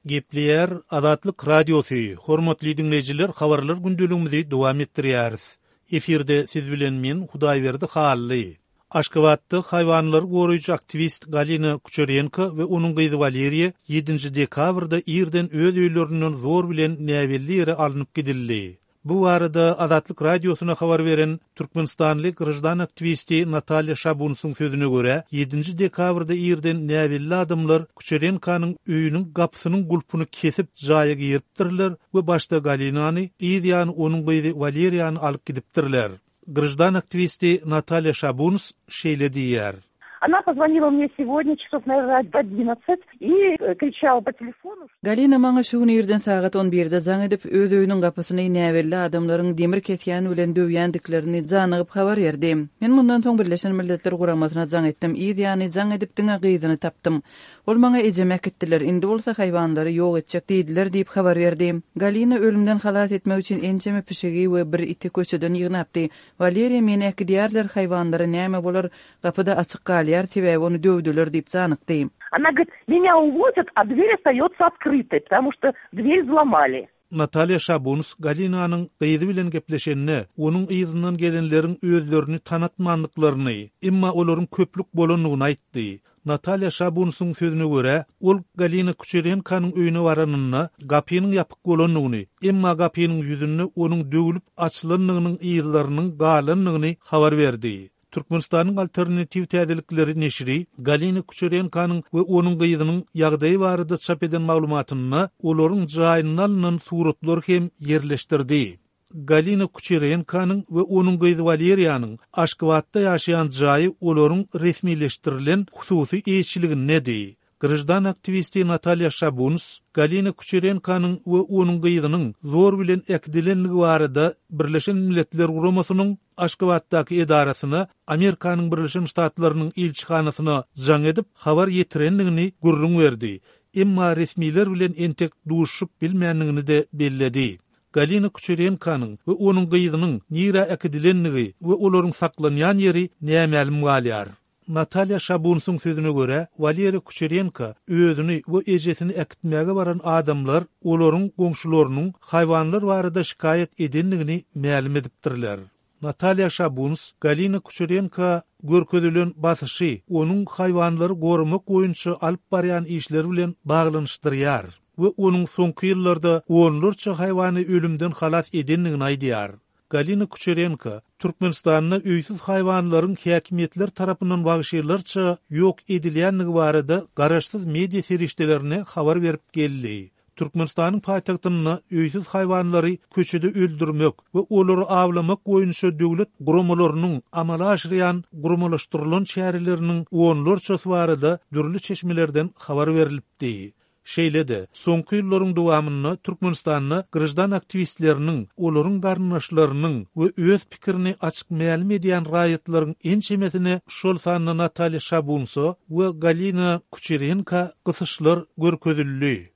Gepleyer Azatlyk Radiosu. Hormatly dinleyijiler, habarlar gündülüğümüzi dowam etdirýäris. Efirde siz bilen men Hudaýberdi Hally. Aşgabatda hayvanlar goruýjy aktivist Galina Kucherenko we onuň gyzy Valeriya 7 dekabrda ýerden öz öýlerinden zor bilen näwelli ýere alınıp gidildi. Bu arada Azatlyk Radiosuna habar beren Türkmenistanly gryjdan aktivisti Natalya Shabunyň sözüne görä 7 dekabrda ýerden näwelli adamlar Kucherenkanyň öýüniň gapysynyň gulpuny kesip jaýa giyiripdirler we başda Galinany, ýa-ni onuň gyzy Valeriýany alyp gidipdirler. Граждан активисти Наталья Шабунс şeýle diýär. Она позвонила мне сегодня часов, наверное, в 11 и кричала по телефону. Galina maňa şu ýerden sagat 11-de jaň edip öz öýüniň gapysyny näwelli adamlaryň demir kesýän bilen döwýändiklerini janygyp habar berdim. Men mundan soň Birleşen Milletler Guramasyna jaň etdim. Ýa-ni jaň edip diňe gyzyny tapdym. Ol maňa ejemek etdiler. Indi bolsa haýwanlary ýok etjek diýdiler diýip habar berdim. Galina ölümden halat etmek üçin ençeme pişigi we bir iti köçeden ýygnapdy. Valeriya meni ekdiýärler haýwanlary näme bolar gapyda açyk galýar sebäbi onu dövdüler diýip janykdy. Она говорит, меня увозят, а дверь остается открытой, потому что дверь взломали. Natalya Shabuns Galinanyň gyzy bilen gepleşenne, onuň ýyzyndan gelenleriň özlerini tanatmandyklaryny, emma olaryň köplük bolanyny aýtdy. Natalya Shabunyň sözüne görä, ol Galina Kucherenkanyň öýüne baranyny, gapynyň ýapyk bolanyny, emma gapynyň ýüzüni onuň döwülüp açylanynyň ýyllarynyň galanlygyny habar berdi. Türkmenistanyň alternativ täzelikleri neşri Galina Kucherenkanyň we onuň gyzynyň ýagdaýy barada çap eden maglumatyny olaryň jaýynyň alynan suratlary hem ýerleşdirdi. Galina Kucherenkanyň we onuň gyzy Valeriýanyň Aşgabatda ýaşaýan jaýy olaryň resmileşdirilen hususy eýçiligi nedi? Gryjdan aktivisti Natalya Shabuns, Galina Kucherenkanyň we onuň gyzynyň zor bilen ekdilenligi barada Birleşen Milletler Guramasynyň Aşgabatdaky edarasyna Amerikanyň Birleşen Ştatlarynyň ilçihanasyna jaň edip habar ýetirenligini gurrun berdi. Emma resmiler bilen entek duşup bilmänligini de belledi. Galina Kucherenkanyň we onuň gyzynyň nira ekdilenligi we olaryň saklanýan ýeri nämälim galýar. Natalya Shabunyň sözüne görä, Valeriya Kucherenko özüni we ejesini ekitmäge baran adamlar olaryň goňşularynyň haýwanlar barada şikayet edenligini ma'lum edipdirler. Natalya Shabuns, Galina Kucherenko görkezülen basışy, onuň haýwanlary gorumak boýunça alyp barýan işleri bilen baglanyşdyrýar we onuň soňky ýyllarda onlarça haýwany ölümden halat edenligini aýdýar. Galina Kucherenko, Türkmenistanyň öýsüz haýwanlaryň häkimetler tarapyndan bagşylarça ýok edilýänligi barada garaşsyz media serişdelerine habar berip geldi. Türkmenistanyň paýtagtyny öýsüz haýwanlary köçede öldürmek we olary awlamak boýunça döwlet guramalarynyň amala aşyrýan guramalaşdyrylan şäherleriniň onlarça barada dürli çeşmelerden habar berilipdi. Şeýle-de, soňky ýyllaryň dowamyny Türkmenistanyň gryjdan aktivistleriniň, olaryň garnaşlarynyň we öz pikirini açyk ma'lum edýän raýatlaryň ençemesine şol sanly Natalya Shabuns we Galina Kucherenko gysyşlar görkezildi.